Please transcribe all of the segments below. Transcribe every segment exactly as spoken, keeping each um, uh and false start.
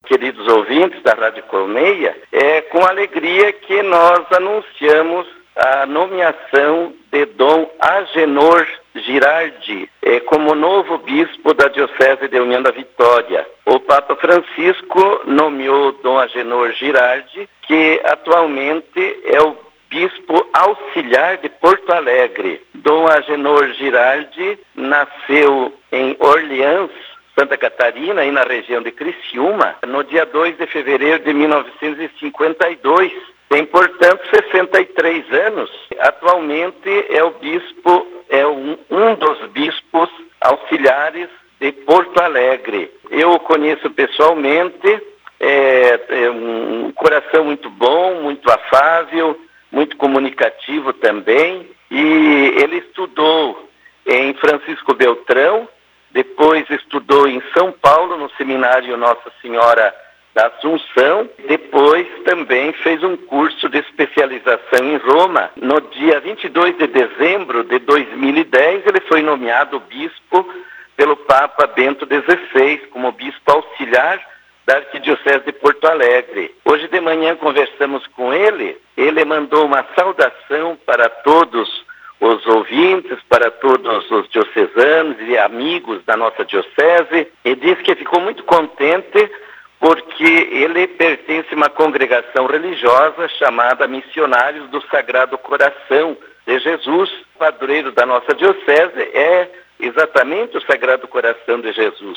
queridos ouvintes da Rádio Colmeia, é com alegria que nós anunciamos a nomeação de Dom Agenor Girardi é, como novo bispo da Diocese de União da Vitória. O Papa Francisco nomeou Dom Agenor Girardi, que atualmente é o bispo auxiliar de Porto Alegre. Dom Agenor Girardi nasceu em Orleans, Santa Catarina, aí na região de Criciúma, no dia dois de fevereiro de mil novecentos e cinquenta e dois. Tem, portanto, sessenta e três anos. Atualmente é o bispo, é um, um dos bispos auxiliares de Porto Alegre. Eu o conheço pessoalmente, é, é um coração muito bom, muito afável, muito comunicativo também. E ele estudou em Francisco Beltrão, depois estudou em São Paulo, no seminário Nossa Senhora da Assunção, depois também fez um curso de especialização em Roma. No dia vinte e dois de dezembro de dois mil e dez, ele foi nomeado bispo pelo Papa Bento dezesseis, como bispo auxiliar da Arquidiocese de Porto Alegre. Hoje de manhã conversamos com ele, ele mandou uma saudação para todos os ouvintes, para todos os diocesanos e amigos da nossa diocese, e disse que ficou muito contente porque ele pertence a uma congregação religiosa chamada Missionários do Sagrado Coração de Jesus. O padroeiro da nossa diocese é exatamente o Sagrado Coração de Jesus.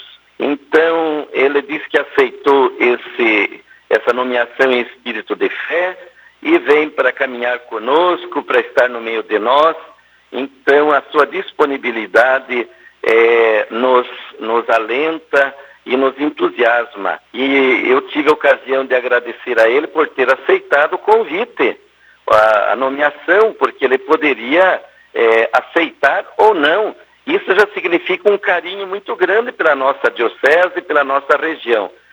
Então, ele disse que aceitou esse, essa nomeação em espírito de fé e vem para caminhar conosco, para estar no meio de nós. Então, a sua disponibilidade é, nos, nos alenta e nos entusiasma. E eu tive a ocasião de agradecer a ele por ter aceitado o convite, a, a nomeação, porque ele poderia é, aceitar ou não. Isso já significa um carinho muito grande pela nossa diocese e pela nossa região.